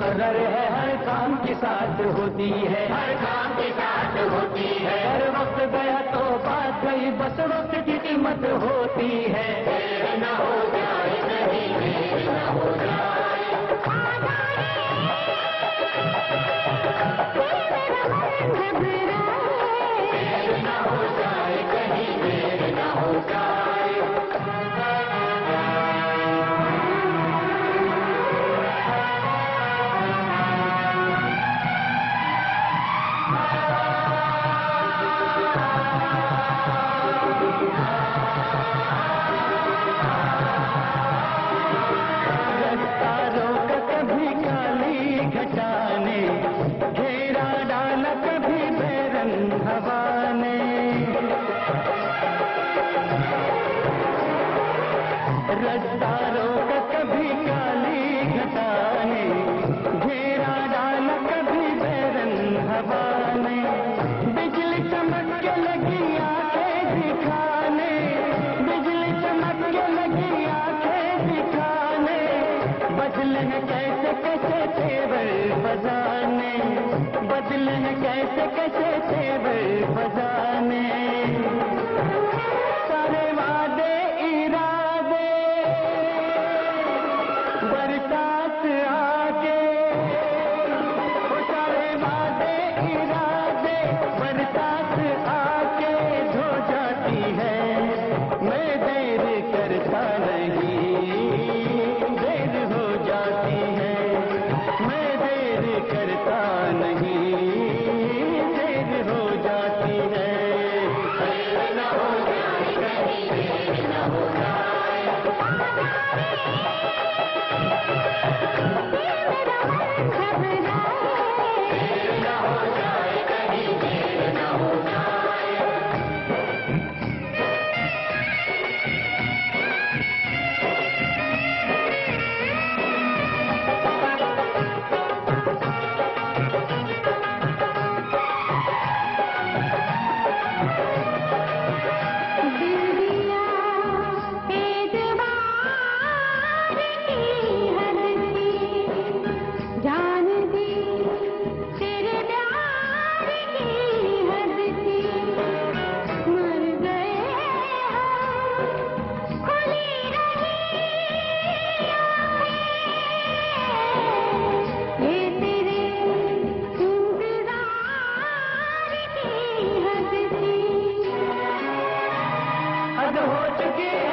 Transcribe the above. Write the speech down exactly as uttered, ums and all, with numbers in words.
मुकर्रर है, हर काम के साथ होती है, हर काम के साथ होती है। हर वक्त गया तो बात गई, बस वक्त की कीमत होती है। देर न हो जाए कहीं, देर न हो जाए। देर न हो जाए कहीं, देर न हो जाए। रफ्तारों का कभी काली घटा ने, घेरा डाला कभी बैरन हवा ने। बिजली चमक के लगी आंखें दिखाने, बिजली चमक के लगी आंखें दिखाने। बदले हैं कैसे कैसे तेवर बजाने, बदले हैं कैसे कैसे तेवर बजाने। सारे वादे इरादे बरसात आके, वो सारे वादे इरादे बरसात आके धो जाती है। मैं देर करता नहीं, देर हो जाती है। मैं देर करता नहीं, देर हो जाती है। देर न हो जाए कहीं, देर न हो जाए। देर न हो जाए कहीं, देर न हो जाए। हद हो चुकी